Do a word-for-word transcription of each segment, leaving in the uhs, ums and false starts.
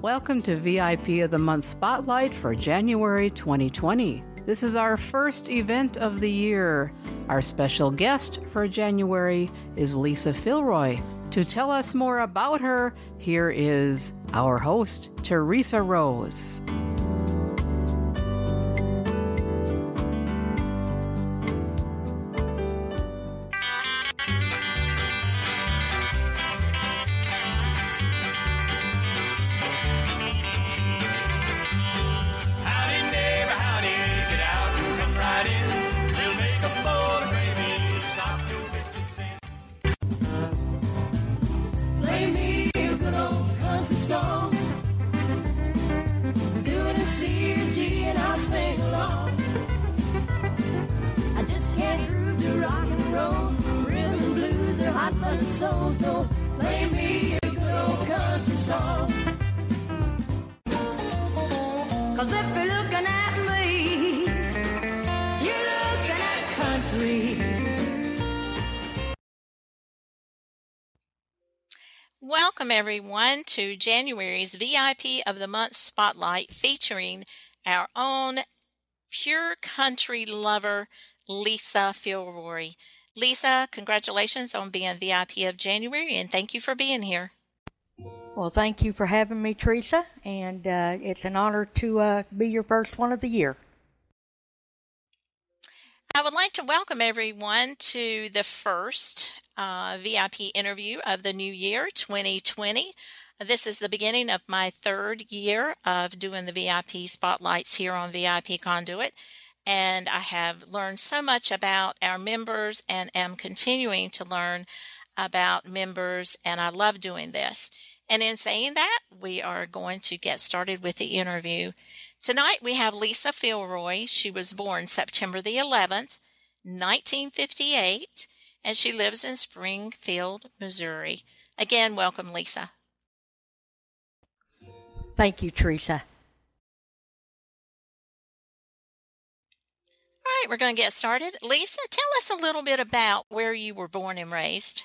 Welcome to V I P of the Month Spotlight for January twenty twenty. This is our first event of the year. Our special guest for January is Lisa Filroy. To tell us more about her, here is our host, Teresa Rose. So, so play me a good old country song. Cause if you're looking at me, you're looking at country. Welcome everyone to January's V I P of the Month Spotlight featuring our own pure country lover, Lisa Filroy. Lisa, congratulations on being V I P of January, and thank you for being here. Well, thank you for having me, Teresa, and uh, it's an honor to uh, be your first one of the year. I would like to welcome everyone to the first uh, V I P interview of the new year, twenty twenty. This is the beginning of my third year of doing the V I P spotlights here on V I P Conduit. And I have learned so much about our members and am continuing to learn about members, and I love doing this. And in saying that, we are going to get started with the interview. Tonight we have Lisa Filroy. She was born September the eleventh, nineteen fifty-eight, and she lives in Springfield, Missouri. Again, welcome, Lisa. Thank you, Teresa. All right, we're going to get started. Lisa, tell us a little bit about where you were born and raised.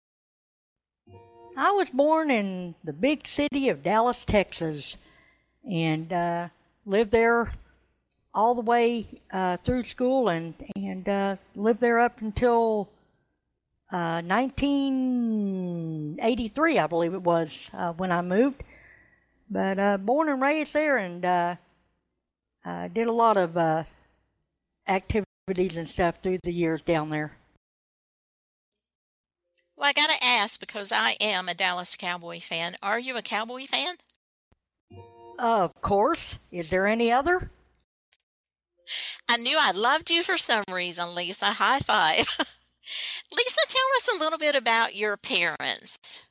I was born in the big city of Dallas, Texas, and uh, lived there all the way uh, through school and, and uh, lived there up until uh, nineteen eighty-three, I believe it was, uh, when I moved. But uh, born and raised there, and uh, uh, did a lot of uh, activities and stuff through the years down there. Well, I got to ask, because I am a Dallas Cowboy fan. Are you a Cowboy fan? Of course. Is there any other? I knew I loved you for some reason, Lisa. High five. Lisa, tell us a little bit about your parents.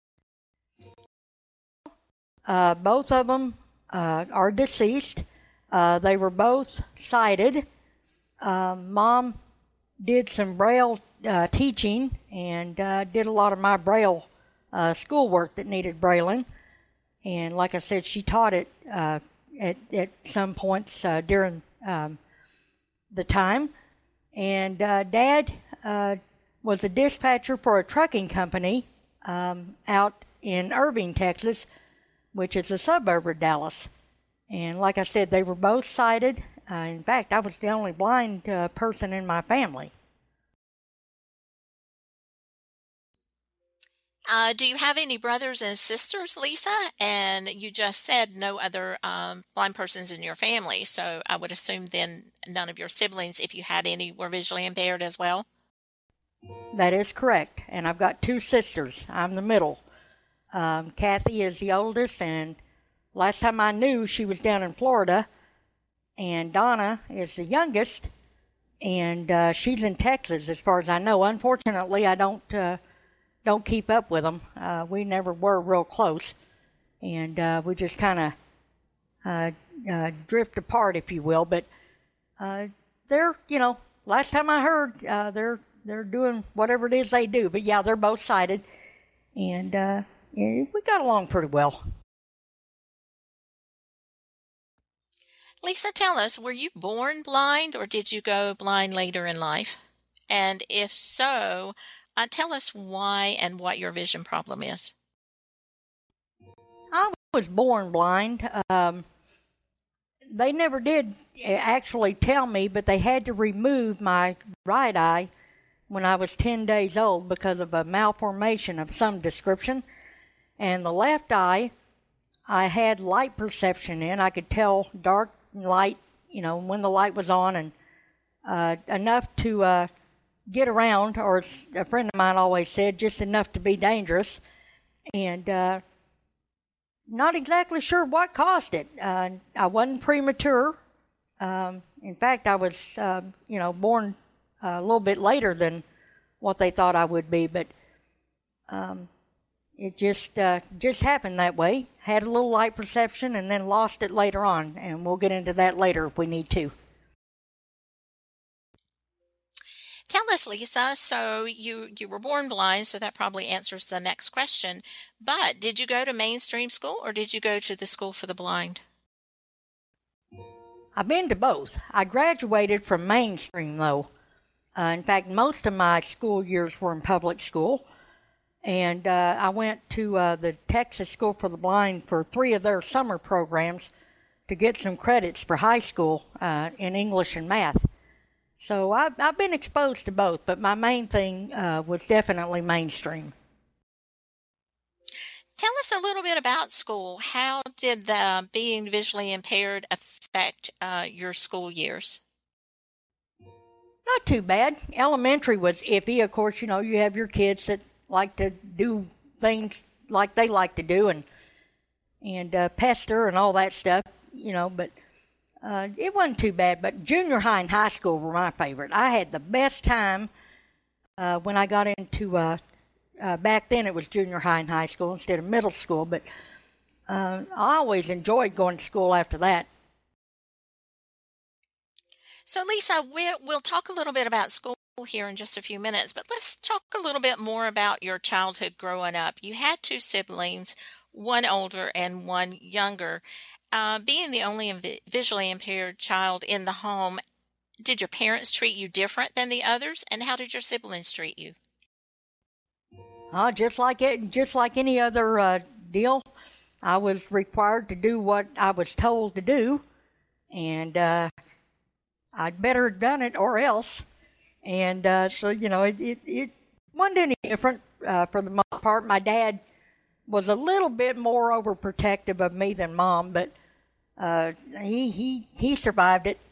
Uh, both of them uh, are deceased. Uh, they were both sighted. Uh, Mom did some Braille uh, teaching and uh, did a lot of my Braille uh, schoolwork that needed Brailing. And like I said, she taught it uh, at, at some points uh, during um, the time. And uh, Dad uh, was a dispatcher for a trucking company um, out in Irving, Texas, which is a suburb of Dallas. And like I said, they were both sighted. Uh, in fact, I was the only blind uh, person in my family. Uh, do you have any brothers and sisters, Lisa? And you just said no other um, blind persons in your family, so I would assume then none of your siblings, if you had any, were visually impaired as well? That is correct. And I've got two sisters. I'm the middle. Um, Kathy is the oldest, and last time I knew, she was down in Florida. And Donna is the youngest, and uh, she's in Texas, as far as I know. Unfortunately, I don't uh, don't keep up with them. Uh, we never were real close, and uh, we just kind of uh, uh, drift apart, if you will. But uh, they're, you know, last time I heard, uh, they're they're doing whatever it is they do. But yeah, they're both sighted, and uh, yeah, we got along pretty well. Lisa, tell us, were you born blind or did you go blind later in life? And if so, uh, tell us why and what your vision problem is. I was born blind. Um, they never did actually tell me, but they had to remove my right eye when I was ten days old because of a malformation of some description. And the left eye, I had light perception in. I could tell dark and light, you know, when the light was on, and uh, enough to uh, get around, or as a friend of mine always said, just enough to be dangerous. And uh, not exactly sure what caused it. Uh, I wasn't premature. Um, in fact, I was, uh, you know, born a little bit later than what they thought I would be, but um, it just uh, just happened that way. Had a little light perception and then lost it later on, and we'll get into that later if we need to. Tell us, Lisa, so you, you were born blind, so that probably answers the next question. But did you go to mainstream school or did you go to the School for the Blind? I've been to both. I graduated from mainstream, though. Uh, in fact, most of my school years were in public school. And uh, I went to uh, the Texas School for the Blind for three of their summer programs to get some credits for high school uh, in English and math. So I've, I've been exposed to both, but my main thing uh, was definitely mainstream. Tell us a little bit about school. How did the being visually impaired affect uh, your school years? Not too bad. Elementary was iffy. Of course, you know, you have your kids that like to do things like they like to do and and uh, pester and all that stuff, you know, but uh, it wasn't too bad. But junior high and high school were my favorite. I had the best time uh, when I got into, uh, uh, back then it was junior high and high school instead of middle school, but uh, I always enjoyed going to school after that. So, Lisa, we'll, we'll talk a little bit about school here in just a few minutes, but let's talk a little bit more about your childhood growing up. You had two siblings, one older and one younger. Uh, being the only inv- visually impaired child in the home, did your parents treat you different than the others, and how did your siblings treat you? Uh, just like it, just like any other uh, deal, I was required to do what I was told to do, and uh, I'd better have done it or else. And uh, so, you know, it, it, it wasn't any different uh, for the most part. My dad was a little bit more overprotective of me than Mom, but uh, he, he, he survived it.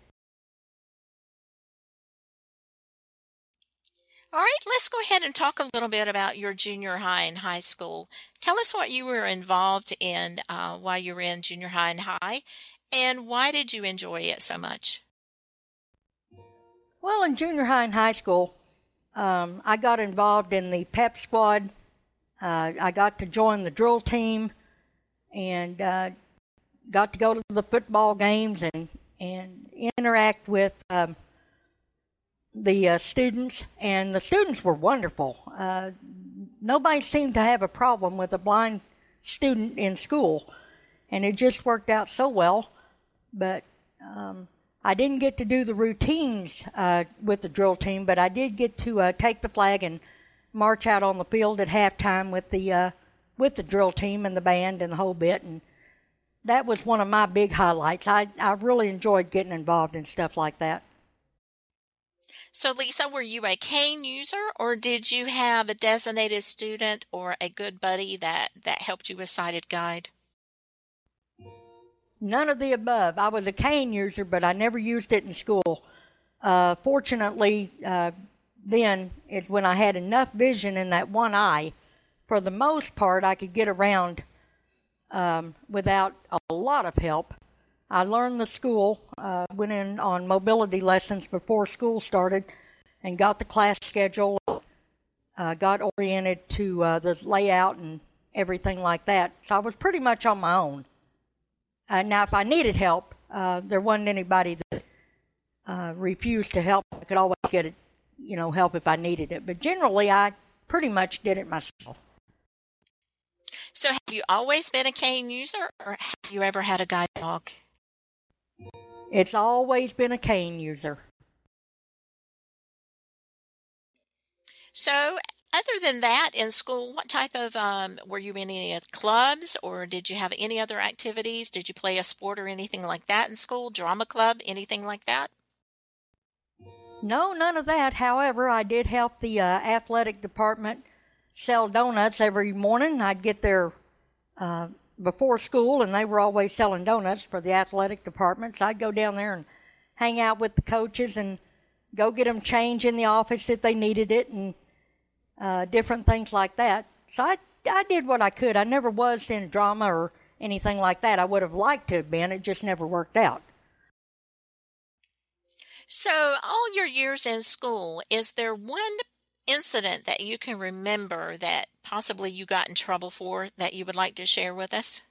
All right, let's go ahead and talk a little bit about your junior high and high school. Tell us what you were involved in uh, while you were in junior high and high, and why did you enjoy it so much? Well, in junior high and high school, um, I got involved in the pep squad. Uh, I got to join the drill team and uh, got to go to the football games and, and interact with um, the uh, students. And the students were wonderful. Uh, nobody seemed to have a problem with a blind student in school. And it just worked out so well. But um, I didn't get to do the routines uh, with the drill team, but I did get to uh, take the flag and march out on the field at halftime with the uh, with the drill team and the band and the whole bit, and that was one of my big highlights. I, I really enjoyed getting involved in stuff like that. So, Lisa, were you a cane user, or did you have a designated student or a good buddy that, that helped you with sighted guide? None of the above. I was a cane user, but I never used it in school. Uh, fortunately, uh, then is when I had enough vision in that one eye. For the most part, I could get around um, without a lot of help. I learned the school, uh, went in on mobility lessons before school started, and got the class schedule, uh, got oriented to uh, the layout and everything like that. So I was pretty much on my own. Uh, now, if I needed help, uh, there wasn't anybody that uh, refused to help. I could always get it, you know, help if I needed it. But generally, I pretty much did it myself. So have you always been a cane user, or have you ever had a guide dog? It's always been a cane user. So other than that, in school, what type of, um, were you in any of the clubs or did you have any other activities? Did you play a sport or anything like that in school? Drama club, anything like that? No, none of that. However, I did help the uh, athletic department sell donuts every morning. I'd get there uh, before school, and they were always selling donuts for the athletic department. So I'd go down there and hang out with the coaches and go get them change in the office if they needed it, and uh, different things like that. So I, I did what I could. I never was in drama or anything like that. I would have liked to have been. It just never worked out. So, all your years in school, is there one incident that you can remember that possibly you got in trouble for that you would like to share with us?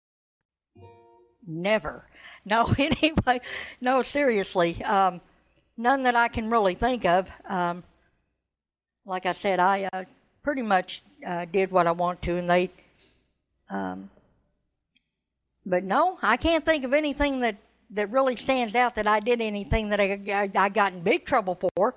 Never. No, anyway, no, seriously. Um, none that I can really think of. Um, like I said, I uh, pretty much uh, did what I want to, and they, um, but no, I can't think of anything that that really stands out that I did anything that I, I, I got in big trouble for.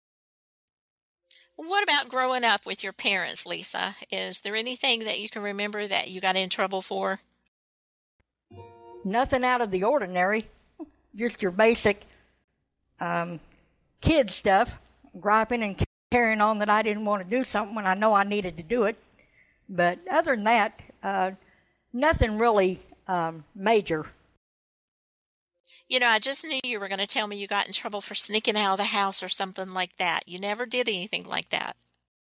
What about growing up with your parents, Lisa? Is there anything that you can remember that you got in trouble for? Nothing out of the ordinary. Just your basic um, kid stuff, griping and carrying on that I didn't want to do something when I know I needed to do it. But other than that, uh, nothing really um, major. You know, I just knew you were going to tell me you got in trouble for sneaking out of the house or something like that. You never did anything like that.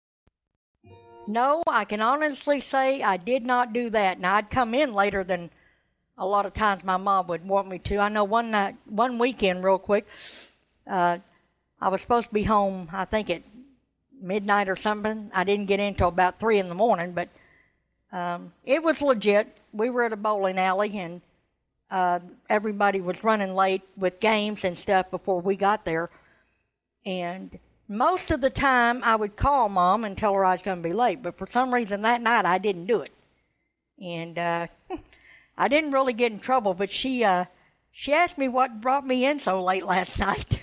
No, I can honestly say I did not do that. Now, I'd come in later than a lot of times my mom would want me to. I know one night, one weekend, real quick, uh, I was supposed to be home, I think at midnight or something. I didn't get in till about three in the morning, but um, it was legit. We were at a bowling alley, and Uh, everybody was running late with games and stuff before we got there. And most of the time, I would call Mom and tell her I was going to be late. But for some reason that night, I didn't do it. And uh, I didn't really get in trouble, but she uh, she asked me what brought me in so late last night.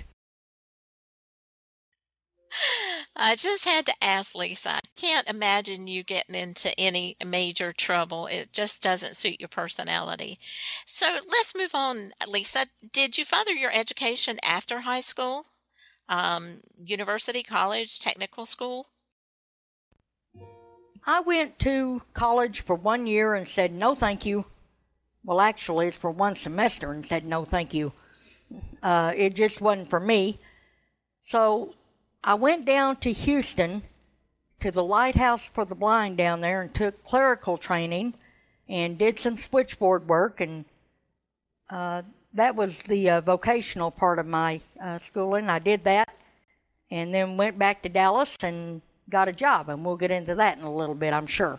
I just had to ask, Lisa. I can't imagine you getting into any major trouble. It just doesn't suit your personality. So let's move on, Lisa. Did you further your education after high school? Um, university, college, technical school? I went to college for one year and said no thank you. Well, actually, it's for one semester and said no thank you. Uh, it just wasn't for me. So I went down to Houston to the Lighthouse for the Blind down there and took clerical training and did some switchboard work, and uh, that was the uh, vocational part of my uh, schooling. I did that and then went back to Dallas and got a job, and we'll get into that in a little bit, I'm sure.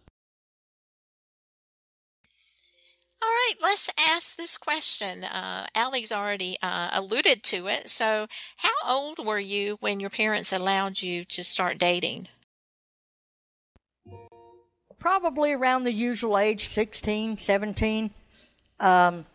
All right, let's ask this question. Uh, Allie's already uh, alluded to it. So how old were you when your parents allowed you to start dating? Probably around the usual age, sixteen, seventeen. Um,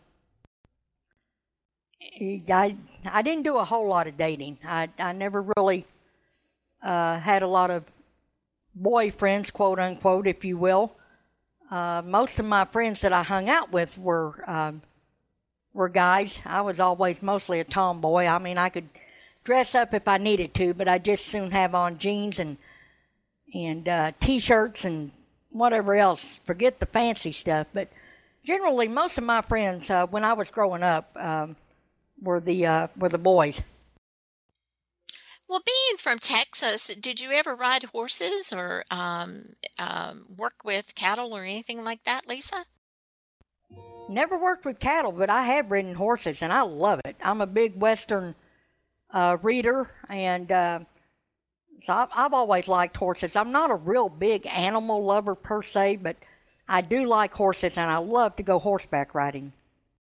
I, I didn't do a whole lot of dating. I, I never really uh, had a lot of boyfriends, quote unquote, if you will. Uh, most of my friends that I hung out with were um, were guys. I was always mostly a tomboy. I mean, I could dress up if I needed to, but I just soon have on jeans and and uh, t-shirts and whatever else. Forget the fancy stuff. But generally, most of my friends uh, when I was growing up um, were the uh, were the boys. Well, being from Texas, did you ever ride horses or um, um, work with cattle or anything like that, Lisa? Never worked with cattle, but I have ridden horses, and I love it. I'm a big Western uh, reader, and uh, so I've, I've always liked horses. I'm not a real big animal lover per se, but I do like horses, and I love to go horseback riding.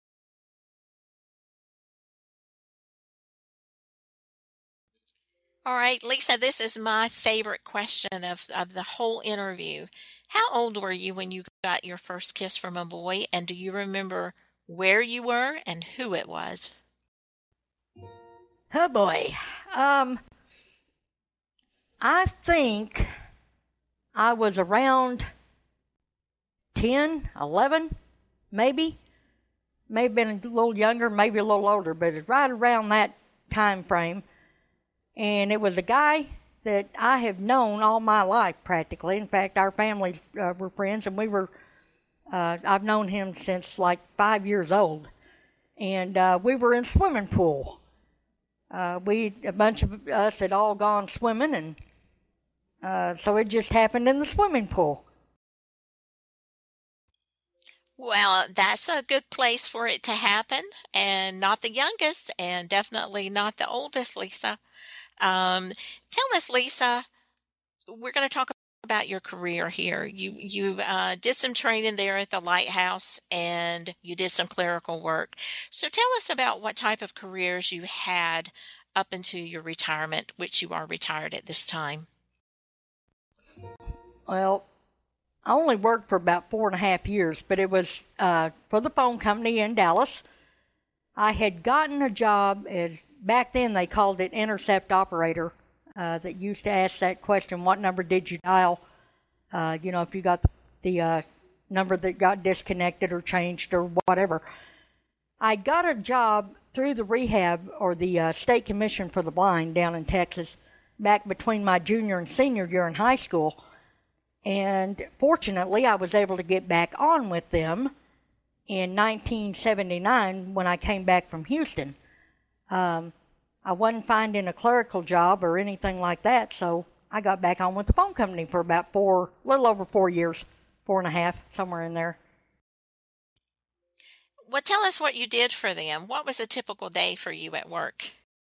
All right, Lisa, this is my favorite question of, of the whole interview. How old were you when you got your first kiss from a boy, and do you remember where you were and who it was? Oh boy. Um, I think I was around ten, eleven, maybe. Maybe been a little younger, maybe a little older, but it's right around that time frame. And it was a guy that I have known all my life practically. In fact, our families uh, were friends, and we were, uh, I've known him since like five years old. And uh, we were in swimming pool. Uh, we, a bunch of us had all gone swimming, and uh, so it just happened in the swimming pool. Well, that's a good place for it to happen, and not the youngest, and definitely not the oldest, Lisa. Um, tell us, Lisa, we're going to talk about your career here. You you uh, did some training there at the lighthouse, and you did some clerical work. So tell us about what type of careers you had up into your retirement, which you are retired at this time. Well, I only worked for about four and a half years, but it was uh, for the phone company in Dallas. I had gotten a job as, back then they called it intercept operator, uh, that used to ask that question, what number did you dial? Uh, you know, if you got the, the uh, number that got disconnected or changed or whatever. I got a job through the rehab or the uh, State Commission for the Blind down in Texas back between my junior and senior year in high school. And fortunately, I was able to get back on with them in nineteen seventy-nine when I came back from Houston. Um, I wasn't finding a clerical job or anything like that, so I got back on with the phone company for about four, a little over four years, four and a half, somewhere in there. Well, tell us what you did for them. What was a typical day for you at work?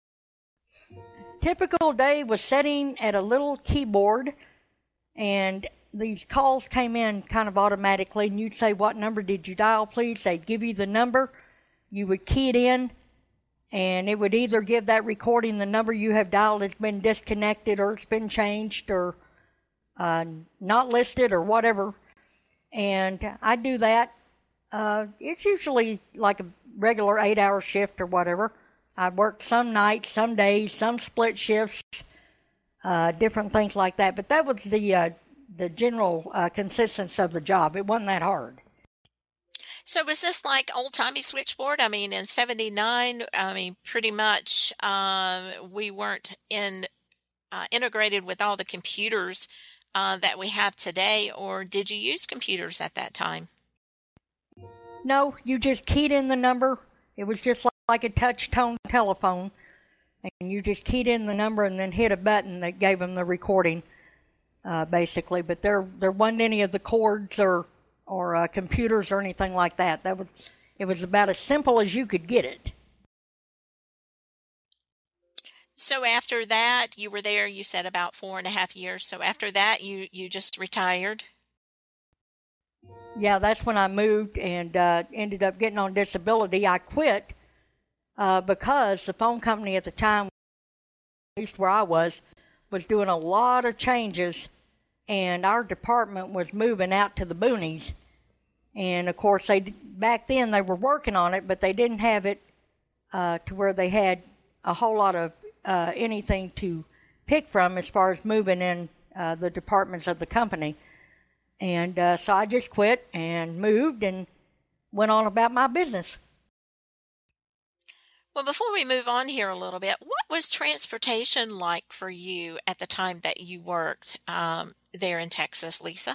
Typical day was sitting at a little keyboard, and these calls came in kind of automatically, and you'd say, what number did you dial, please? They'd give you the number. You would key it in, and it would either give that recording the number you have dialed has been disconnected or it's been changed or uh, not listed or whatever. And I do that. Uh, it's usually like a regular eight-hour shift or whatever. I worked some nights, some days, some split shifts, uh, different things like that. But that was the uh, the general uh, consistency of the job. It wasn't that hard. So was this like old-timey switchboard? I mean, in seventy-nine, I mean, pretty much um, we weren't in uh, integrated with all the computers uh, that we have today, or did you use computers at that time? No, you just keyed in the number. It was just like, like a touch-tone telephone, and you just keyed in the number and then hit a button that gave them the recording, uh, basically. But there there wasn't any of the cords or or uh, computers or anything like that. That was it was about as simple as you could get it. So after that, you were there, you said about four and a half years. So after that, you, you just retired? Yeah, that's when I moved and uh, ended up getting on disability. I quit uh, because the phone company at the time, at least where I was, was doing a lot of changes, and our department was moving out to the boonies. And of course, they back then they were working on it, but they didn't have it uh, to where they had a whole lot of uh, anything to pick from as far as moving in uh, the departments of the company. And uh, so I just quit and moved and went on about my business. Well, before we move on here a little bit, what was transportation like for you at the time that you worked um, there in Texas, Lisa?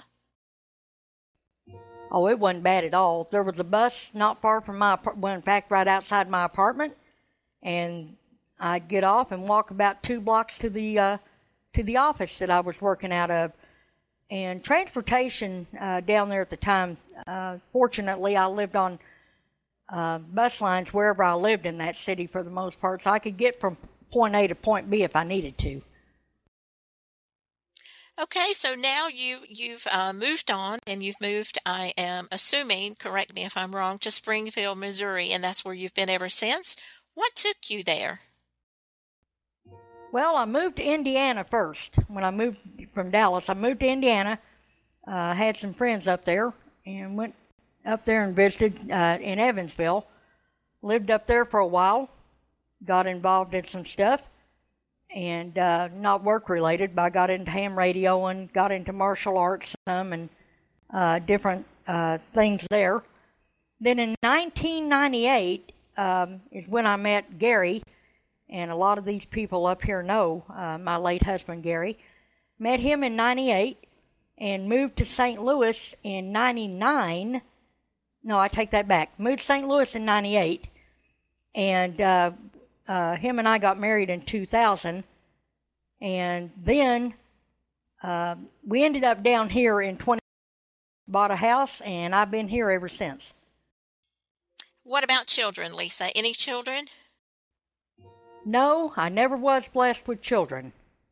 Oh, it wasn't bad at all. There was a bus not far from my apartment, well, in fact, right outside my apartment, and I'd get off and walk about two blocks to the uh, to the office that I was working out of. And transportation uh, down there at the time, uh, fortunately, I lived on uh, bus lines wherever I lived in that city for the most part, so I could get from point A to point B if I needed to. Okay, so now you, you've uh, moved on, and you've moved, I am assuming, correct me if I'm wrong, to Springfield, Missouri, and that's where you've been ever since. What took you there? Well, I moved to Indiana first. When I moved from Dallas, I moved to Indiana. I uh, had some friends up there and went up there and visited uh, in Evansville. Lived up there for a while. Got involved in some stuff. and uh, not work-related, but I got into ham radio and got into martial arts some and uh, different uh, things there. Then in nineteen ninety-eight um, is when I met Gary, and a lot of these people up here know uh, my late husband, Gary. Met him in ninety-eight and moved to Saint Louis in ninety-nine. No, I take that back. Moved to Saint Louis in ninety-eight, and uh, uh, him and I got married in two thousand. And then uh, we ended up down here in twenty, bought a house, and I've been here ever since. What about children, Lisa? Any children? No, I never was blessed with children.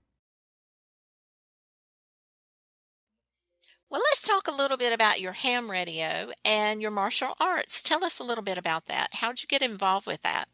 Well, let's talk a little bit about your ham radio and your martial arts. Tell us a little bit about that. How'd you get involved with that?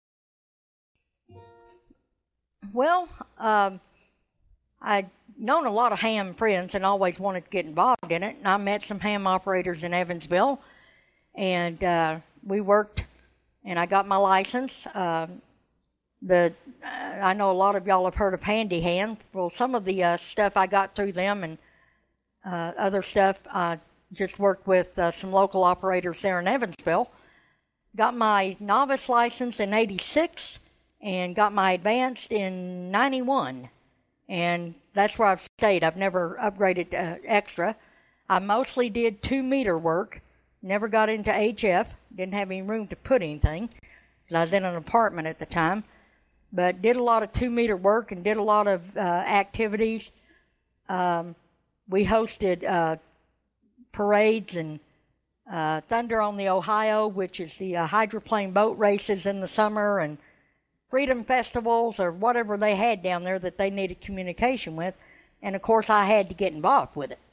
Well, um, I'd known a lot of ham friends and always wanted to get involved in it. And I met some ham operators in Evansville, and uh, we worked, and I got my license. Um, the uh, I know a lot of y'all have heard of Handy Hand. Well, some of the uh, stuff I got through them, and uh, other stuff I just worked with uh, some local operators there in Evansville. Got my novice license in eighty-six. And got my advanced in ninety-one, and that's where I've stayed. I've never upgraded uh, extra. I mostly did two-meter work, never got into H F, didn't have any room to put anything, because I was in an apartment at the time, but did a lot of two-meter work and did a lot of uh, activities. Um, we hosted uh, parades and uh, Thunder on the Ohio, which is the uh, hydroplane boat races in the summer, and freedom festivals or whatever they had down there that they needed communication with. And, of course, I had to get involved with it.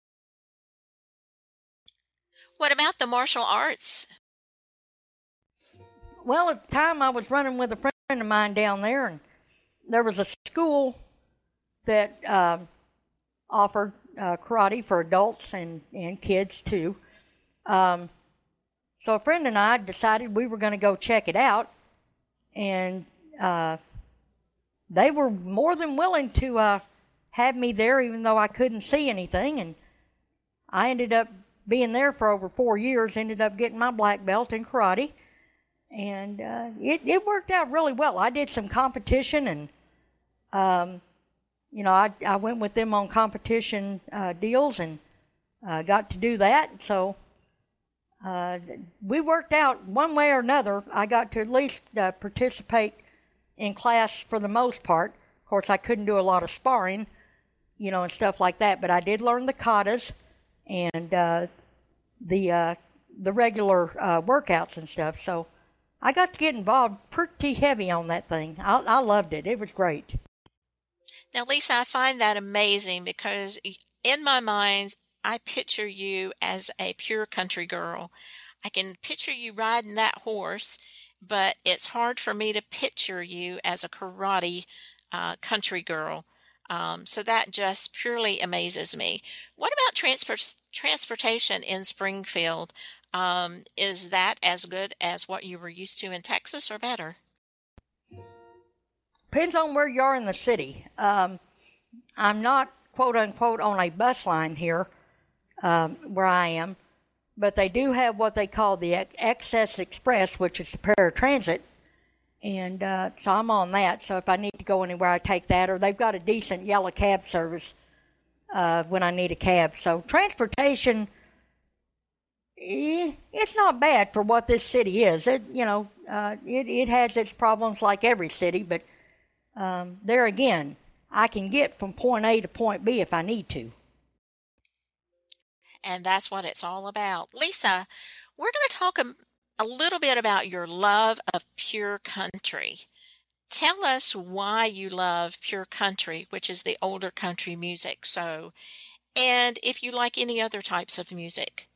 What about the martial arts? Well, at the time I was running with a friend of mine down there, and there was a school that uh, offered uh, karate for adults and, and kids, too. Um, so a friend and I decided we were going to go check it out. And uh, they were more than willing to uh, have me there, even though I couldn't see anything. And I ended up being there for over four years, ended up getting my black belt in karate. And uh, it, it worked out really well. I did some competition, and, um, you know, I, I went with them on competition uh, deals and uh, got to do that. So Uh, we worked out one way or another. I got to at least uh, participate in class for the most part. Of course, I couldn't do a lot of sparring, you know, and stuff like that, but I did learn the katas and uh, the uh, the regular uh, workouts and stuff. So I got to get involved pretty heavy on that thing. I, I loved it. It was great. Now, Lisa, I find that amazing because in my mind, I picture you as a pure country girl. I can picture you riding that horse, but it's hard for me to picture you as a karate uh, country girl. Um, so that just purely amazes me. What about transport transportation in Springfield? Um, is that as good as what you were used to in Texas or better? Depends on where you are in the city. Um, I'm not, quote unquote, on a bus line here. Um, where I am, but they do have what they call the Excess Express, which is the paratransit, and uh, so I'm on that. So if I need to go anywhere, I take that, or they've got a decent yellow cab service uh, when I need a cab. So transportation, eh, it's not bad for what this city is. It, you know, uh, it, it has its problems like every city, but um, there again, I can get from point A to point B if I need to. And that's what it's all about. Lisa, we're going to talk a, a little bit about your love of pure country. Tell us why you love pure country, which is the older country music, so, and if you like any other types of music.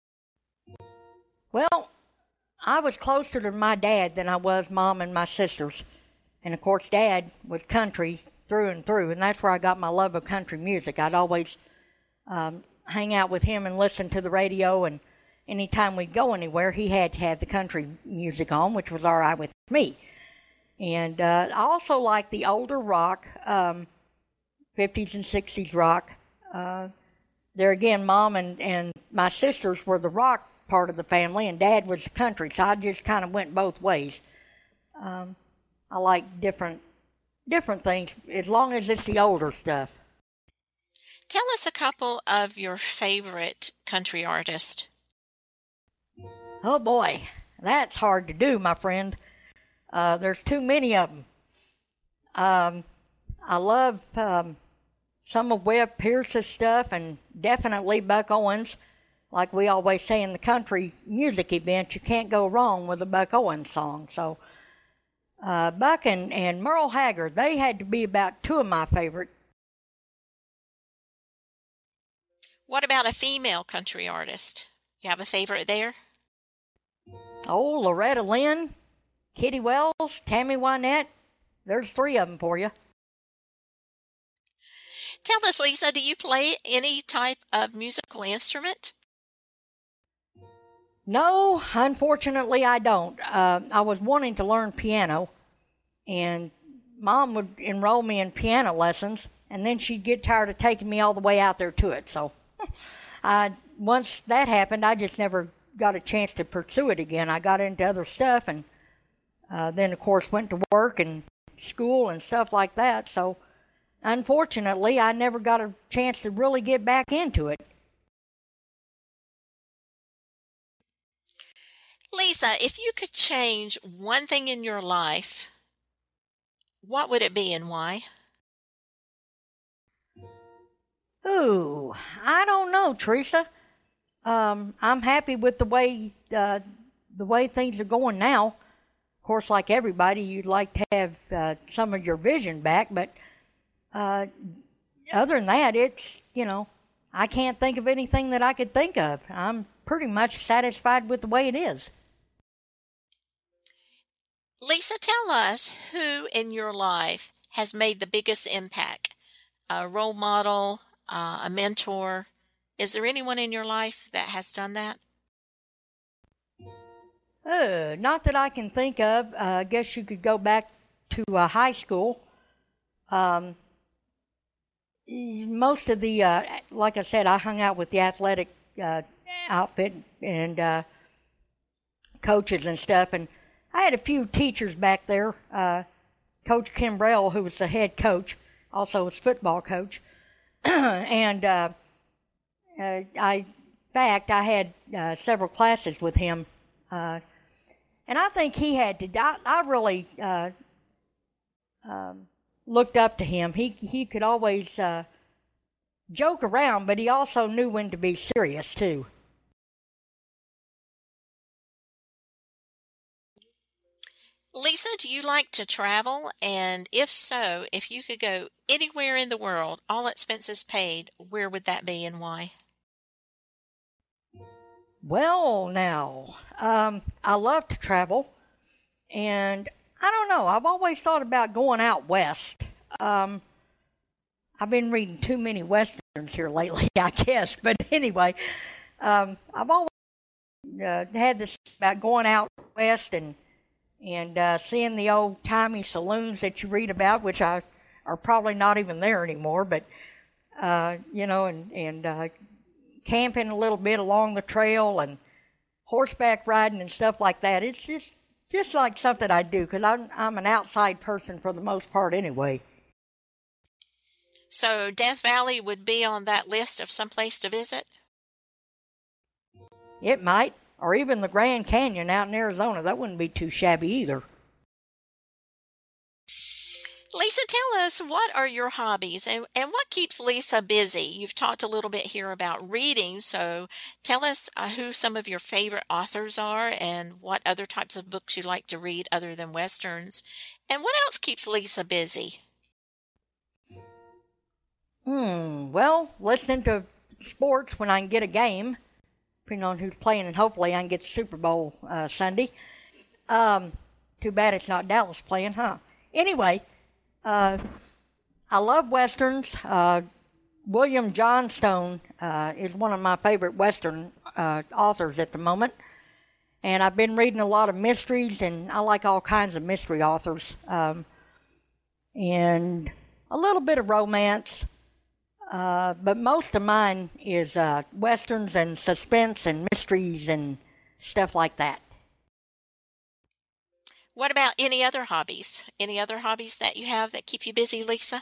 Well, I was closer to my dad than I was Mom and my sisters. And, of course, Dad was country through and through, and that's where I got my love of country music. I'd always um, hang out with him and listen to the radio, and anytime we'd go anywhere, he had to have the country music on, which was all right with me. And uh, I also like the older rock, um, fifties and sixties rock. Uh, there again, Mom and, and my sisters were the rock part of the family, and Dad was the country, so I just kind of went both ways. Um, I like different different things, as long as it's the older stuff. Tell us a couple of your favorite country artists. Oh boy, that's hard to do, my friend. Uh, there's too many of them. Um, I love um, some of Webb Pierce's stuff, and definitely Buck Owens. Like we always say in the country music event, you can't go wrong with a Buck Owens song. So uh, Buck and, and Merle Haggard, they had to be about two of my favorite. What about a female country artist? You have a favorite there? Oh, Loretta Lynn, Kitty Wells, Tammy Wynette. There's three of them for you. Tell us, Lisa, do you play any type of musical instrument? No, unfortunately I don't. Uh, I was wanting to learn piano, and Mom would enroll me in piano lessons, and then she'd get tired of taking me all the way out there to it. So I, once that happened, I just never got a chance to pursue it again. I got into other stuff, and uh, then, of course, went to work and school and stuff like that. So unfortunately, I never got a chance to really get back into it. Lisa, if you could change one thing in your life, what would it be and why? Ooh, I don't know, Teresa. Um, I'm happy with the way uh, the way things are going now. Of course, like everybody, you'd like to have uh, some of your vision back, but uh, other than that, it's, you know, I can't think of anything that I could think of. I'm pretty much satisfied with the way it is. Lisa, tell us who in your life has made the biggest impact? A role model, uh, a mentor. Is there anyone in your life that has done that? Uh, not that I can think of. Uh, I guess you could go back to uh, high school. Um, most of the, uh, like I said, I hung out with the athletic uh, outfit and uh, coaches and stuff, and I had a few teachers back there. Uh, Coach Kimbrell, who was the head coach, also was football coach, and uh, uh, I, in fact, I had uh, several classes with him, uh, and I think he had to. I, I really uh, um, looked up to him. He he could always uh, joke around, but he also knew when to be serious too. Lisa, do you like to travel? And if so, if you could go anywhere in the world, all expenses paid, where would that be and why? Well, now, um, I love to travel, and I don't know, I've always thought about going out west. Um, I've been reading too many westerns here lately, I guess, but anyway, um, I've always uh, had this about going out west and and uh, seeing the old-timey saloons that you read about, which I, are probably not even there anymore, but, uh, you know, and, and uh, camping a little bit along the trail and horseback riding and stuff like that. It's just just like something I do, because I'm, I'm an outside person for the most part anyway. So Death Valley would be on that list of some place to visit? It might. Or even the Grand Canyon out in Arizona. That wouldn't be too shabby either. Lisa, tell us, what are your hobbies and, and what keeps Lisa busy? You've talked a little bit here about reading, so tell us uh, who some of your favorite authors are and what other types of books you like to read other than Westerns. And what else keeps Lisa busy? Hmm, well, listening to sports when I can get a game, depending on who's playing, and hopefully I can get the Super Bowl uh, Sunday. Um, too bad it's not Dallas playing, huh? Anyway, uh, I love Westerns. Uh, William Johnstone uh, is one of my favorite Western uh, authors at the moment. And I've been reading a lot of mysteries, and I like all kinds of mystery authors. Um, and a little bit of romance, uh, but most of mine is uh, westerns and suspense and mysteries and stuff like that. What about any other hobbies? Any other hobbies that you have that keep you busy, Lisa?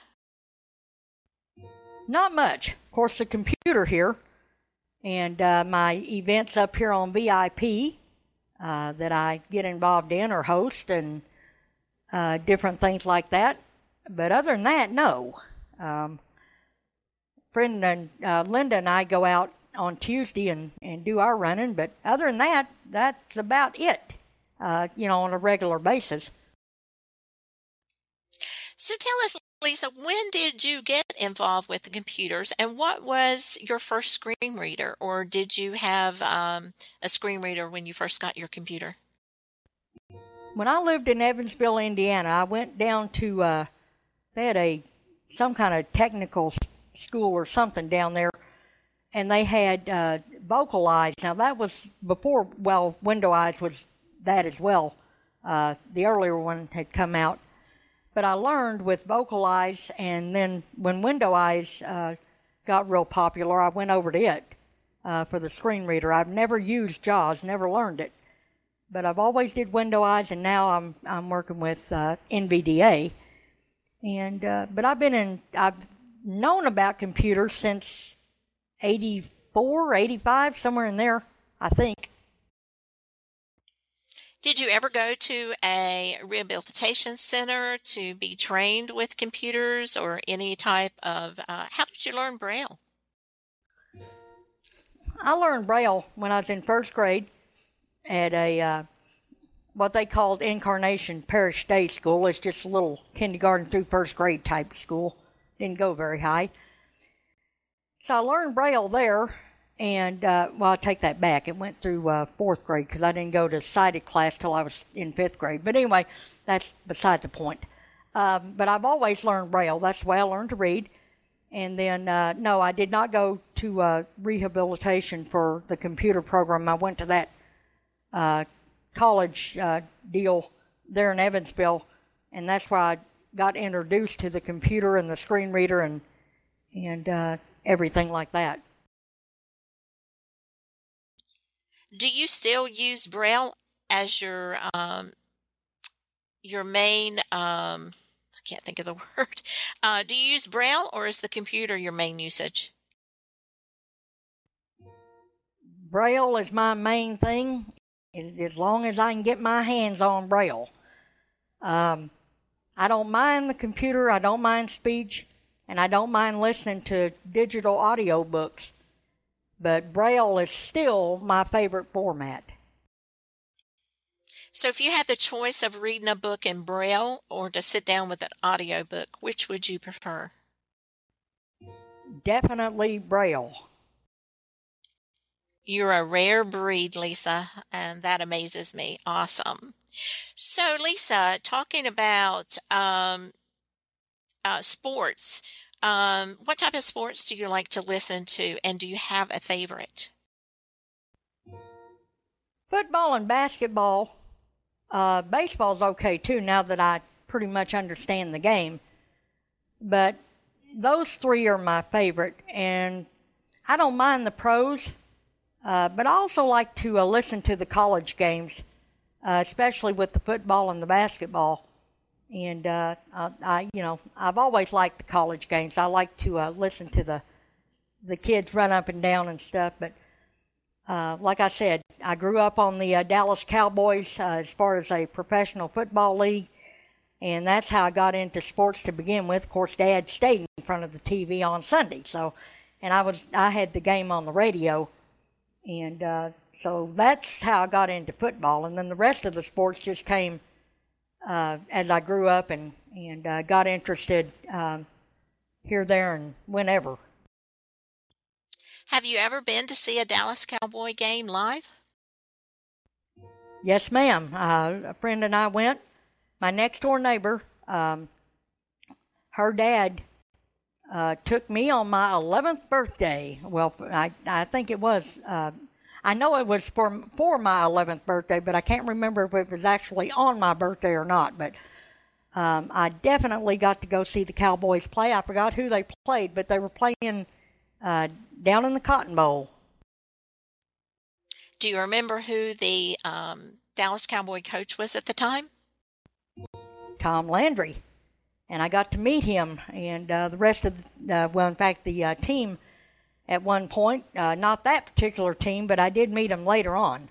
Not much. Of course, the computer here, and uh, my events up here on V I P uh, that I get involved in or host, and uh, different things like that. But other than that, no. Um, friend and uh, Linda and I go out on Tuesday and, and do our running, but other than that, that's about it, uh, you know, on a regular basis. So tell us, Lisa, when did you get involved with the computers, and what was your first screen reader, or did you have um, a screen reader when you first got your computer? When I lived in Evansville, Indiana, I went down to, uh, they had a, some kind of technical school or something down there, and they had uh, Vocalize. Now, that was before, well, Windowize was that as well. Uh, the earlier one had come out. But I learned with Vocalize, and then when Windowize uh, got real popular, I went over to it uh, for the screen reader. I've never used JAWS, never learned it. But I've always did Windowize, and now I'm I'm working with uh, N V D A. And uh, but I've been in, I've known about computers since eighty-four, eighty-five, somewhere in there, I think. Did you ever go to a rehabilitation center to be trained with computers or any type of, uh, how did you learn Braille? I learned Braille when I was in first grade at a, uh, what they called Incarnation Parish Day School. It's just a little kindergarten through first grade type school. Didn't go very high. So I learned Braille there. And, uh, well, I take that back. It went through uh, fourth grade because I didn't go to sighted class till I was in fifth grade. But anyway, that's beside the point. Um, but I've always learned Braille. That's the way I learned to read. And then, uh, no, I did not go to uh, rehabilitation for the computer program. I went to that uh, college uh, deal there in Evansville, and that's where I got introduced to the computer and the screen reader and, and uh, everything like that. Do you still use Braille as your um, your main, um, I can't think of the word, uh, do you use Braille, or is the computer your main usage? Braille is my main thing, as long as I can get my hands on Braille. Um, I don't mind the computer, I don't mind speech, and I don't mind listening to digital audio books. But Braille is still my favorite format. So if you had the choice of reading a book in Braille or to sit down with an audiobook, which would you prefer? Definitely Braille. You're a rare breed, Lisa, and that amazes me. Awesome. So, Lisa, talking about um, uh, sports, Um, what type of sports do you like to listen to, and do you have a favorite? Football and basketball. Uh, baseball's okay, too, now that I pretty much understand the game. But those three are my favorite, and I don't mind the pros, uh, but I also like to uh, listen to the college games, uh, especially with the football and the basketball. And, uh, I, I, you know, I've always liked the college games. I like to uh, listen to the the kids run up and down and stuff. But uh, like I said, I grew up on the uh, Dallas Cowboys uh, as far as a professional football league. And that's how I got into sports to begin with. Of course, Dad stayed in front of the T V on Sunday. So, and I was I had the game on the radio. And uh, so that's how I got into football. And then the rest of the sports just came Uh, as I grew up and, and uh, got interested um, here, there, and whenever. Have you ever been to see a Dallas Cowboy game live? Yes, ma'am. Uh, a friend and I went. My next-door neighbor, um, her dad uh, took me on my eleventh birthday. Well, I, I think it was. Uh, I know it was for for my eleventh birthday, but I can't remember if it was actually on my birthday or not. But um, I definitely got to go see the Cowboys play. I forgot who they played, but they were playing uh, down in the Cotton Bowl. Do you remember who the um, Dallas Cowboy coach was at the time? Tom Landry. And I got to meet him and uh, the rest of, the, uh, well, in fact, the uh, team at one point. Uh, not that particular team, but I did meet him later on.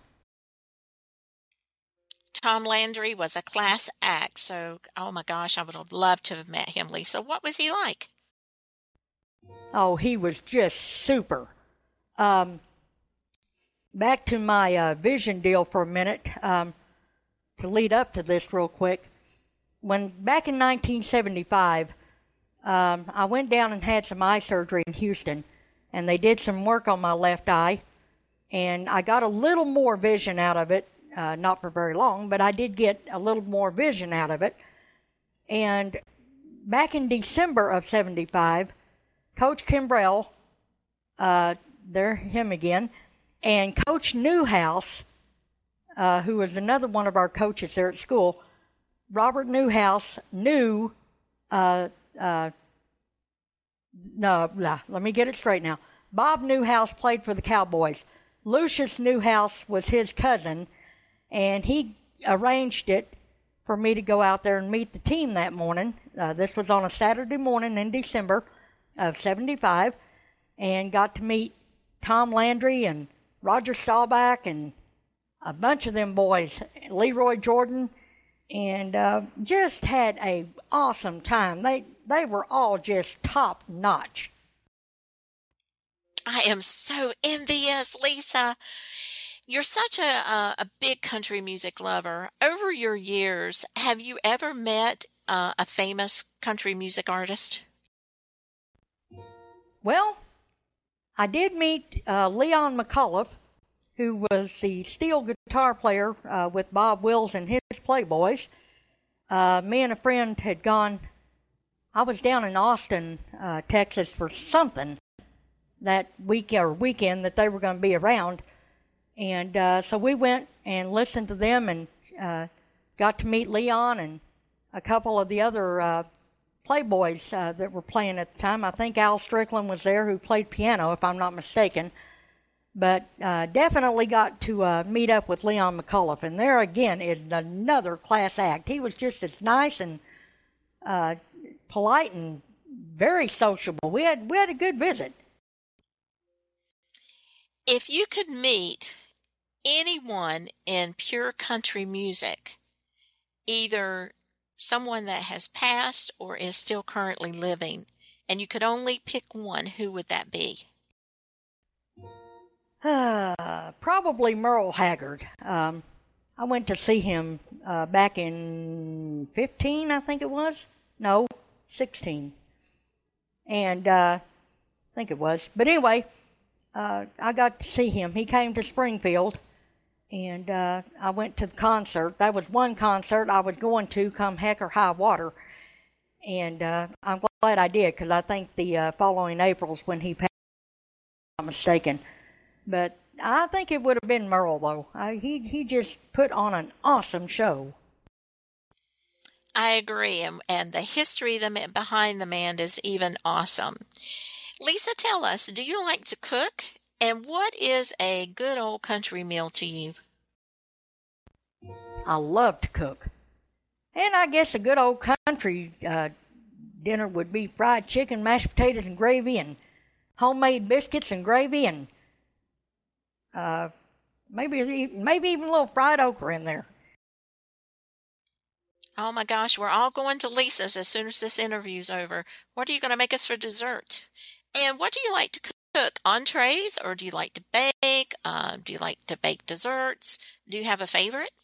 Tom Landry was a class act, so, oh my gosh, I would have loved to have met him, Lisa. What was he like? Oh, he was just super. Um, back to my uh, vision deal for a minute, um, to lead up to this real quick. When back in nineteen seventy-five, um, I went down and had some eye surgery in Houston, and they did some work on my left eye, and I got a little more vision out of it, uh, not for very long, but I did get a little more vision out of it. And back in December of seventy-five, Coach Kimbrell, uh, there, him again, and Coach Newhouse, uh, who was another one of our coaches there at school, Robert Newhouse knew, uh, uh, no, nah, let me get it straight now. Bob Newhouse played for the Cowboys. Lucius Newhouse was his cousin, and he arranged it for me to go out there and meet the team that morning. Uh, this was on a Saturday morning in December of seventy-five, and got to meet Tom Landry and Roger Staubach and a bunch of them boys, Leroy Jordan, and uh, just had a awesome time. They they were all just top notch. I am so envious, Lisa. You're such a, a, a big country music lover. Over your years, have you ever met uh, a famous country music artist? Well, I did meet uh, Leon McAuliffe, who was the steel guitar player uh, with Bob Wills and his Playboys. Uh, me and a friend had gone, I was down in Austin, uh, Texas for something that week or weekend that they were going to be around. And uh, so we went and listened to them and uh, got to meet Leon and a couple of the other uh, Playboys uh, that were playing at the time. I think Al Strickland was there, who played piano, if I'm not mistaken. But uh, definitely got to uh, meet up with Leon McAuliffe. And there again is another class act. He was just as nice and uh, polite and very sociable. We had we had a good visit. If you could meet anyone in pure country music, either someone that has passed or is still currently living, and you could only pick one, who would that be? Uh, probably Merle Haggard. Um, I went to see him uh, back in fifteen, I think it was. No, sixteen. And uh, I think it was. But anyway, uh, I got to see him. He came to Springfield, and uh, I went to the concert. That was one concert I was going to come heck or high water. And uh, I'm glad I did, because I think the uh, following April's when he passed, if I'm not mistaken. But I think it would have been Merle, though. I, he he just put on an awesome show. I agree, and, and the history the, behind the man is even awesome. Lisa, tell us, do you like to cook? And what is a good old country meal to you? I love to cook. And I guess a good old country uh, dinner would be fried chicken, mashed potatoes, and gravy, and homemade biscuits and gravy, and Uh, maybe maybe even a little fried okra in there. Oh my gosh, we're all going to Lisa's as soon as this interview's over. What are you going to make us for dessert? And what do you like to cook? Entrees, or do you like to bake? Uh, do you like to bake desserts? Do you have a favorite?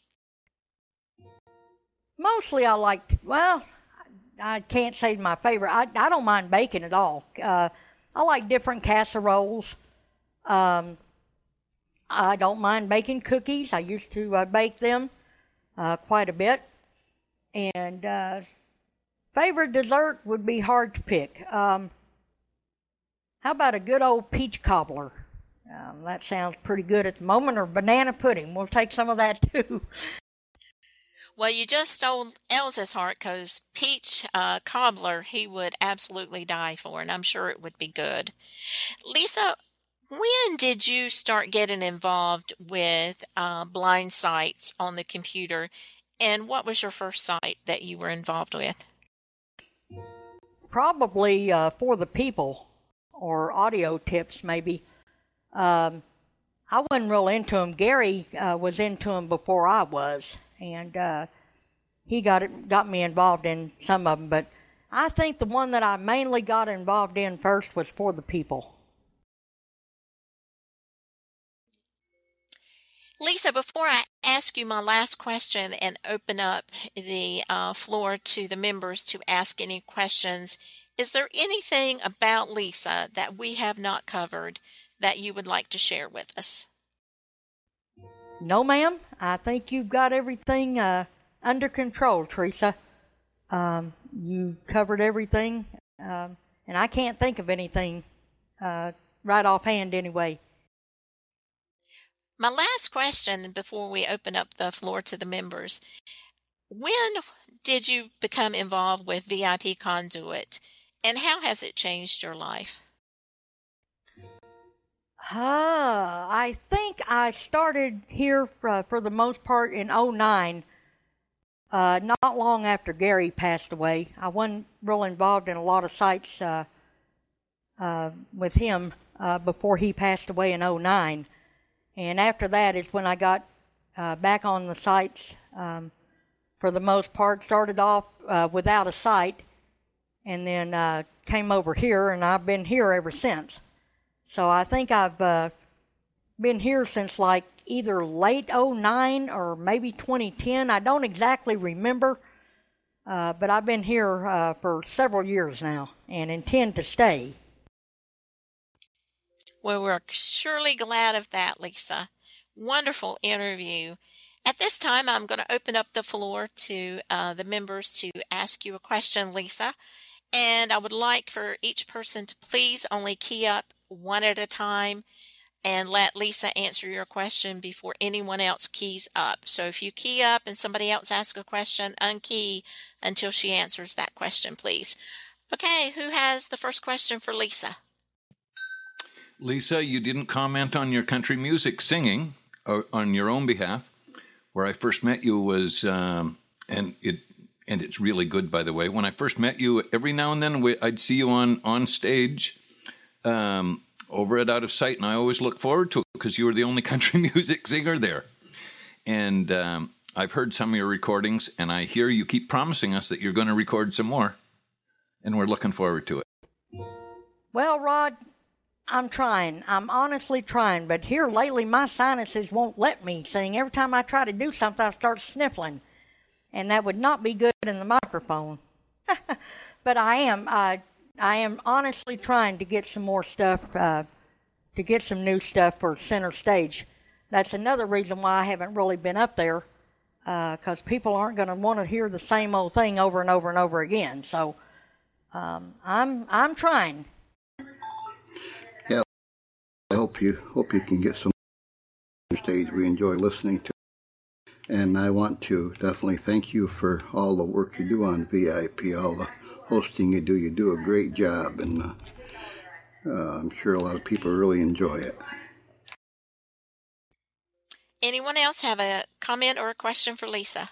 Mostly I like, to, well, I can't say my favorite. I, I don't mind baking at all. Uh, I like different casseroles. Um... I don't mind baking cookies. I used to uh, bake them uh, quite a bit. And uh, favorite dessert would be hard to pick. Um, how about a good old peach cobbler? Um, that sounds pretty good at the moment, or banana pudding. We'll take some of that too. Well, you just stole Elsa's heart, because peach uh, cobbler he would absolutely die for, and I'm sure it would be good. Lisa, when did you start getting involved with uh, blind sites on the computer, and what was your first site that you were involved with? Probably uh, For the People, or Audio Tips, maybe. Um, I wasn't real into them. Gary uh, was into them before I was, and uh, he got it, got me involved in some of them. But I think the one that I mainly got involved in first was For the People. Lisa, before I ask you my last question and open up the uh, floor to the members to ask any questions, is there anything about Lisa that we have not covered that you would like to share with us? No, ma'am. I think you've got everything uh, under control, Teresa. Um, you covered everything, um, and I can't think of anything uh, right offhand anyway. My last question before we open up the floor to the members. When did you become involved with V I P Conduit, and how has it changed your life? Uh, I think I started here for, for the most part in oh nine, uh, not long after Gary passed away. I wasn't real involved in a lot of sites uh, uh, with him uh, before he passed away in oh nine. And after that is when I got uh, back on the sites um, for the most part. Started off uh, without a site, and then uh, came over here, and I've been here ever since. So I think I've uh, been here since like either late oh nine or maybe twenty ten. I don't exactly remember, uh, but I've been here uh, for several years now and intend to stay. Well, we're surely glad of that, Lisa. Wonderful interview. At this time, I'm going to open up the floor to uh, the members to ask you a question, Lisa. And I would like for each person to please only key up one at a time and let Lisa answer your question before anyone else keys up. So if you key up and somebody else asks a question, unkey until she answers that question, please. Okay, who has the first question for Lisa? Lisa, you didn't comment on your country music singing uh, on your own behalf. Where I first met you was, um, and it and it's really good, by the way. When I first met you, every now and then we, I'd see you on on stage um, over at Out of Sight, and I always look forward to it because you were the only country music singer there. And um, I've heard some of your recordings, and I hear you keep promising us that you're going to record some more, and we're looking forward to it. Well, Rod, I'm trying. I'm honestly trying, but here lately my sinuses won't let me sing. Every time I try to do something, I start sniffling, and that would not be good in the microphone. But I am, uh, I am honestly trying to get some more stuff, uh, to get some new stuff for Center Stage. That's another reason why I haven't really been up there, because uh, people aren't going to want to hear the same old thing over and over and over again. So um, I'm, I'm trying. I hope you hope you can get some stage we enjoy listening to. And I want to definitely thank you for all the work you do on V I P, all the hosting you do. You do a great job, and uh, uh, I'm sure a lot of people really enjoy it. Anyone else have a comment or a question for Lisa?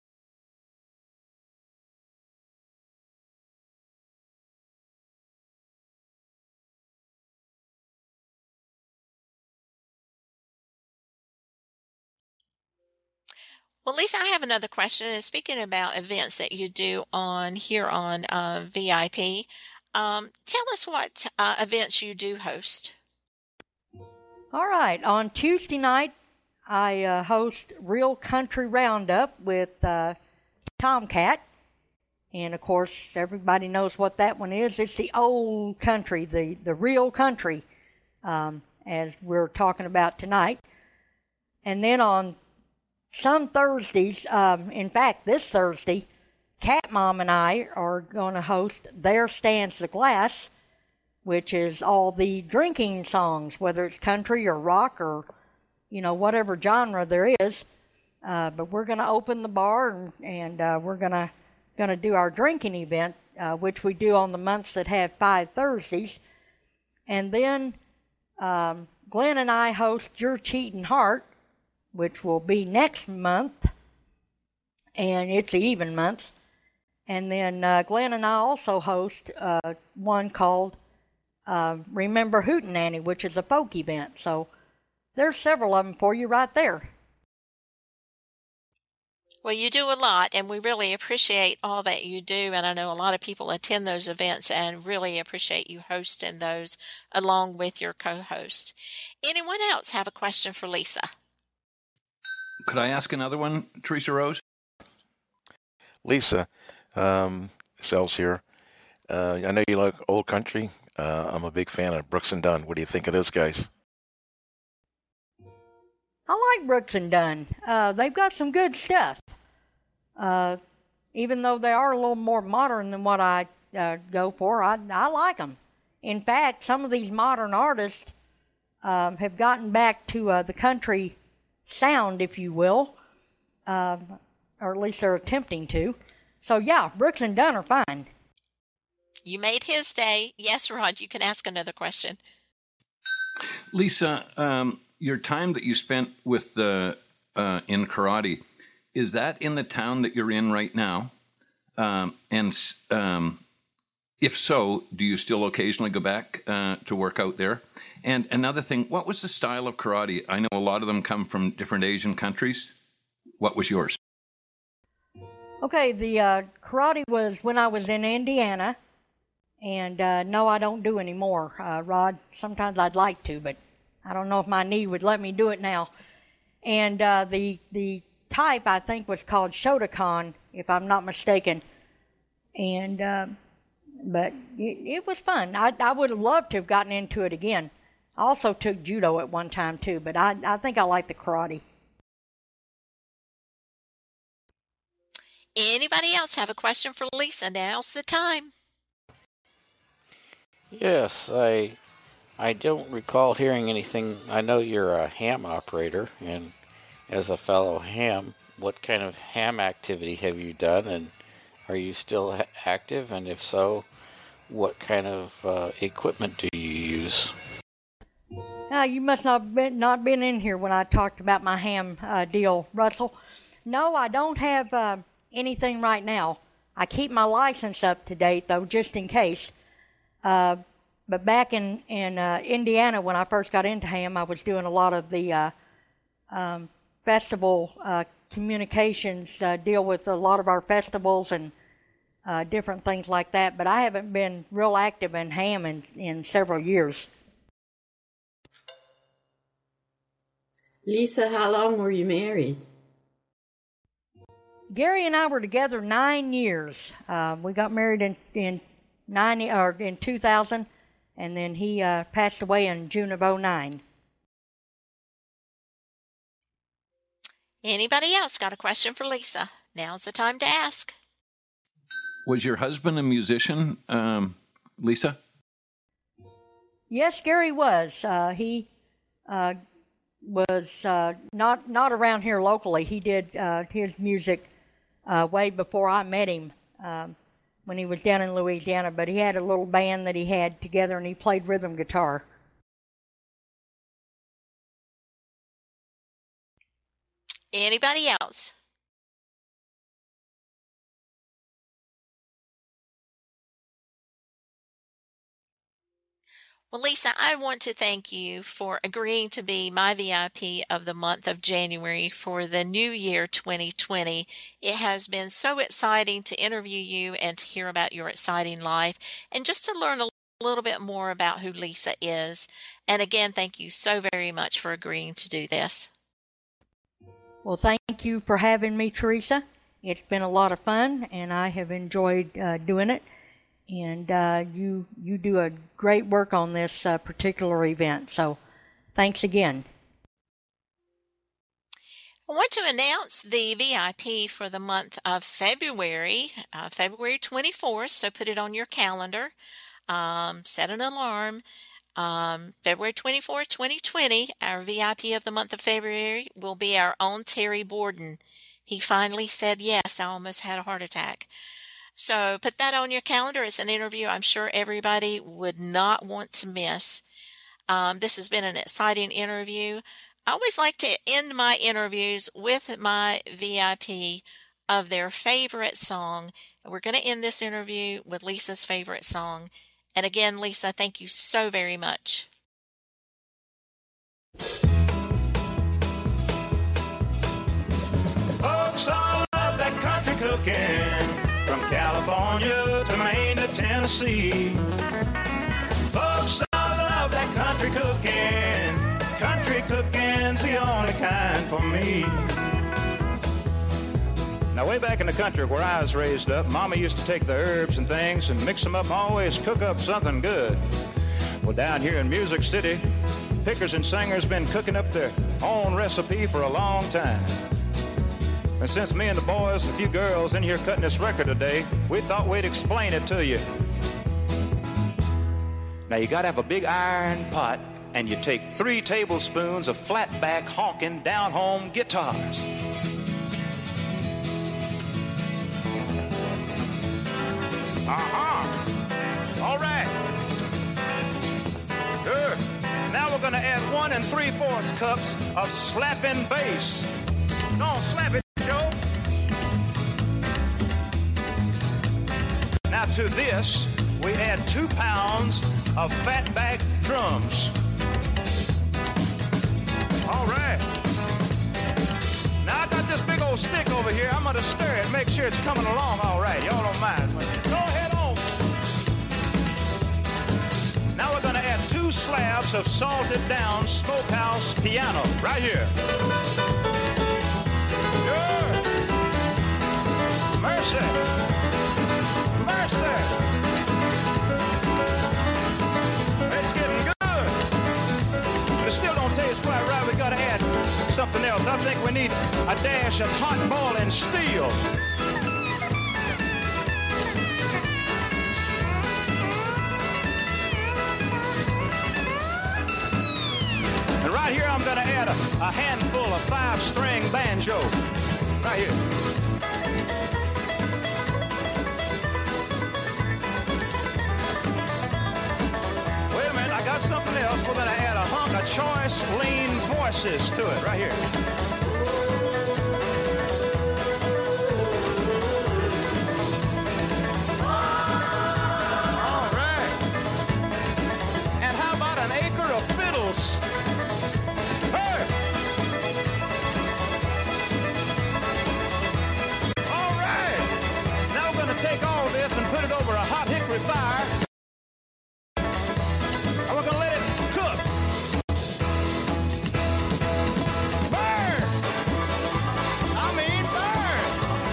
Well, Lisa, I have another question. And speaking about events that you do on here on uh, V I P, um, tell us what uh, events you do host. All right. On Tuesday night, I uh, host Real Country Roundup with uh, Tomcat. And, of course, everybody knows what that one is. It's the old country, the, the real country, um, as we're talking about tonight. And then on some Thursdays, um, in fact, this Thursday, Cat Mom and I are going to host There Stands the Glass. which is all the drinking songs, whether it's country or rock or, you know, whatever genre there is. Uh, but we're going to open the bar, and, and uh, we're going to going to do our drinking event, uh, which we do on the months that have five Thursdays. And then um, Glenn and I host Your Cheatin' Heart, which will be next month, and it's the even month. And then uh, Glenn and I also host uh, one called uh, Remember Hootenanny, which is a folk event. So there's several of them for you right there. Well, you do a lot, and we really appreciate all that you do. And I know a lot of people attend those events and really appreciate you hosting those along with your co-host. Anyone else have a question for Lisa? Could I ask another one, Teresa Rose? Lisa, um, Sells here. Uh, I know you like old country. Uh, I'm a big fan of Brooks and Dunn. What do you think of those guys? I like Brooks and Dunn. Uh, they've got some good stuff. Uh, even though they are a little more modern than what I uh, go for, I, I like them. In fact, some of these modern artists um, have gotten back to uh, the country sound, if you will, um, or at least they're attempting to. So, yeah, Brooks and Dunn are fine. You made his day. Yes, Rod, you can ask another question. Lisa, um, your time that you spent with the uh, in karate, is that in the town that you're in right now? Um, and um, if so, do you still occasionally go back uh, to work out there? And another thing, what was the style of karate? I know a lot of them come from different Asian countries. What was yours? Okay, the uh, karate was when I was in Indiana, and uh, no, I don't do anymore, uh, Rod. Sometimes I'd like to, but I don't know if my knee would let me do it now. And uh, the the type, I think, was called Shotokan, if I'm not mistaken. And uh, but it, it was fun. I, I would have loved to have gotten into it again. I also took judo at one time, too, but I, I think I like the karate. Anybody else have a question for Lisa? Now's the time. Yes, I I don't recall hearing anything. I know you're a ham operator, and as a fellow ham, what kind of ham activity have you done, and are you still active? And if so, what kind of uh, equipment do you use? Uh, you must not have been, not been in here when I talked about my ham uh, deal, Russell. No, I don't have uh, anything right now. I keep my license up to date, though, just in case. Uh, but back in, in uh, Indiana, when I first got into ham, I was doing a lot of the uh, um, festival uh, communications, uh, deal with a lot of our festivals and uh, different things like that. But I haven't been real active in ham in, in several years. Lisa, how long were you married? Gary and I were together nine years. Uh, we got married in in ninety or in two thousand, and then he uh, passed away in June of oh nine. Anybody else got a question for Lisa? Now's the time to ask. Was your husband a musician, um, Lisa? Yes, Gary was. Uh, he uh, was uh, not not around here locally. He did uh, his music uh, way before I met him um, when he was down in Louisiana. But he had a little band that he had together, and he played rhythm guitar. Anybody else? Well, Lisa, I want to thank you for agreeing to be my V I P of the month of January for the new year twenty twenty. It has been so exciting to interview you and to hear about your exciting life and just to learn a little bit more about who Lisa is. And again, thank you so very much for agreeing to do this. Well, thank you for having me, Teresa. It's been a lot of fun, and I have enjoyed uh, doing it. And uh, you you do a great work on this uh, particular event. So thanks again. I want to announce the V I P for the month of February, uh, February twenty-fourth, so put it on your calendar. Um, set an alarm. Um, February twenty-fourth, twenty twenty, our V I P of the month of February will be our own Terry Borden. He finally said yes. I almost had a heart attack. So put that on your calendar. It's an interview I'm sure everybody would not want to miss. Um, this has been an exciting interview. I always like to end my interviews with my V I P of their favorite song. And we're going to end this interview with Lisa's favorite song. And again, Lisa, thank you so very much. Folks all love that country cooking, from California to Maine to Tennessee. Folks all love that country cooking. Country cooking's the only kind for me. Now, way back in the country where I was raised up, Mama used to take the herbs and things and mix them up and always cook up something good. Well, down here in Music City, pickers and singers been cooking up their own recipe for a long time. And since me and the boys and a few girls in here cutting this record today, we thought we'd explain it to you. Now, you gotta have a big iron pot, and you take three tablespoons of flat-back honking down-home guitars. Uh-huh. All right. Good. Now we're going to add one and three-fourths cups of slapping bass. Go on, slap it, Joe. Now to this, we add two pounds of fatback drums. All right. Now I got this big old stick over here. I'm going to stir it, make sure it's coming along all right. Y'all don't mind. Go ahead on. Now we're going to add two slabs of salted down smokehouse piano right here. Good. Mercy. Mercy. It's getting good. But it still don't taste quite right. We got to add something else. I think we need a dash of hot boiling steel. And right here I'm going to add a, a handful of five-string banjo. Right here. Wait a minute, I got something else. We're going to add a hunk of choice lean voices to it. Right here. All right. And how about an acre of fiddles? Hey! All right. Now we're going to take all this and put it over a hot hickory fire. And we're going to let it cook. Burn! I mean burn!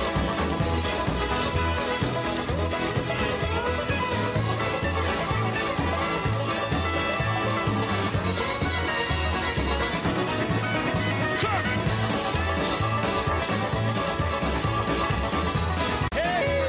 Cook! Hey!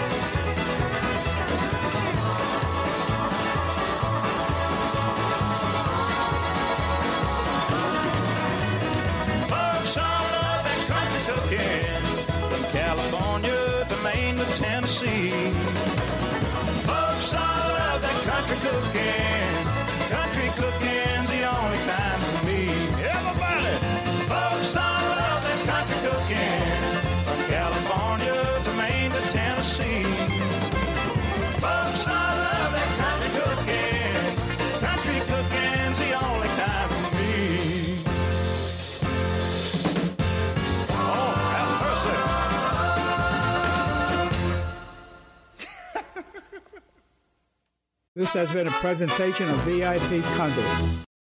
Folks all love that country cooking, from California to Maine to Tennessee. Folks all love that country cooking. Country cooking's the only kind for me. Everybody! Folks all love that country cooking, from California to Maine to Tennessee. Folks all love that country cooking. Country cooking's the only kind for me. Oh, have mercy. This has been a presentation of V I P Conduit.